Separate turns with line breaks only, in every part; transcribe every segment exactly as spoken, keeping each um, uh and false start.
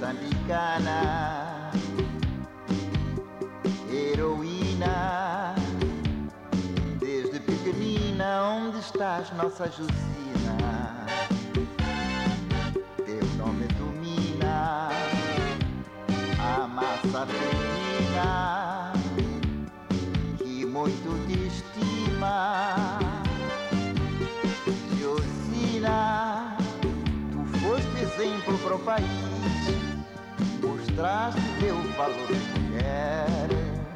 moçambicana, heroína, desde pequenina, onde estás, nossa Jusina? Teu nome domina a massa feminina que muito te estima. Jusina, tu foste exemplo para o país, mostraste teu valor de mulher,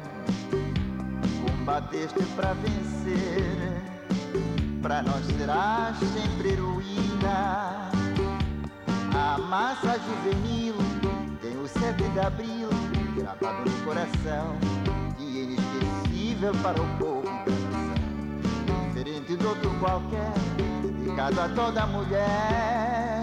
combateste para vencer, para nós serás sempre heroína. A massa juvenil tem o sete de abril gravado no coração, dia inesquecível para o povo e para a nação, diferente de outro qualquer, dedicado a toda mulher.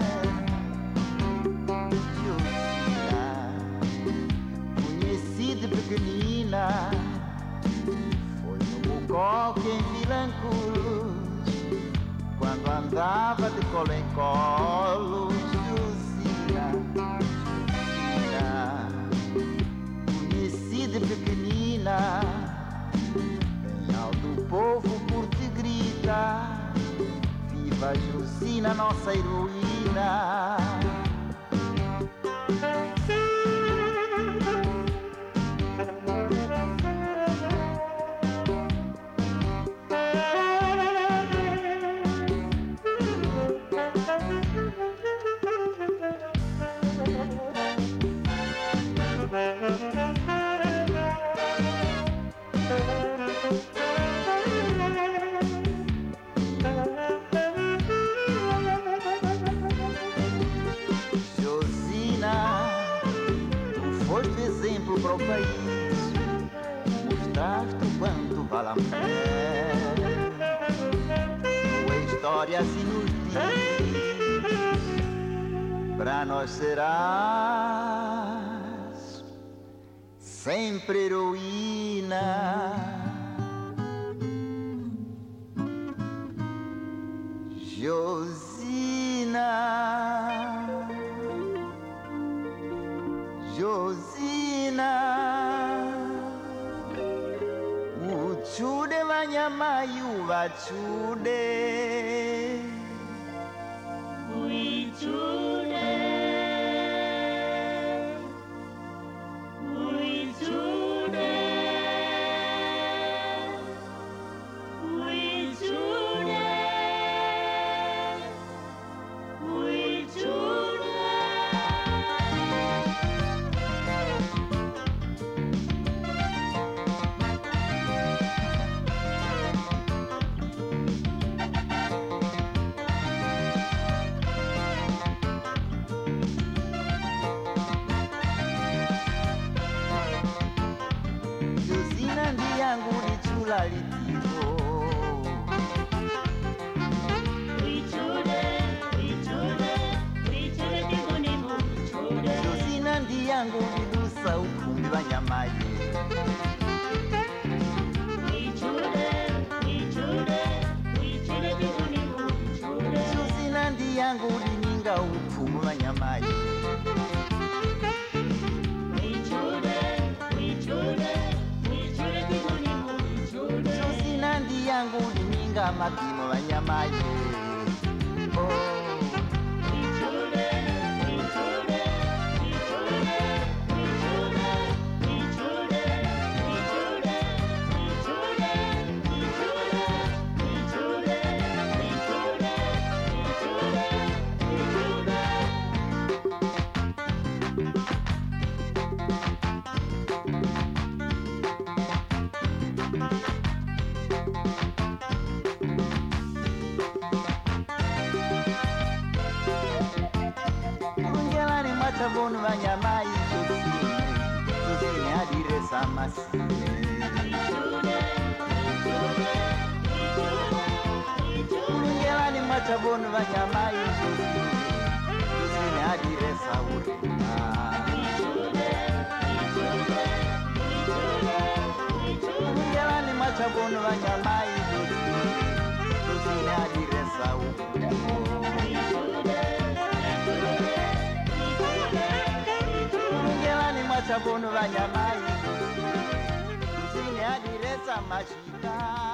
Jusina, conheci de pequenina, foi no Bucoque em Vilanculos, quando andava de colo em colo. Jusina, Jusina, conheci de pequenina, bem alto o povo por te grita, viva Jusina, nossa heroína. Exemplo para o país, mostraste o quanto vale a mulher. Tua história assim nos diz, para nós serás sempre heroína. Jusina, Jusina, uchude vanyamayu vachude,
uichude, uichude, uichude, uichude.
Yangu lichula litivo,
uichude, uichude, uichude tibunimu uichude.
Jusina ndi yangu lidusa ukumbi wa nyamaye,
uichude, uichude, uichude tibunimu uichude.
Jusina ndi yangu lininga ukumbi wa nyamaye,
uichude, uichude,
Jusina ndi yangu lininga mapimo wa nyamaye. Oh. Sabon vanyamai Jusine, Jusine adire samasine. Ngelani machabon vanyamai Jusine, Jusine adire saurina. Ngelani machabon vanyamai Jusine, Jusine adire saurina. chabono vanyamai, kuzinya diresa machita.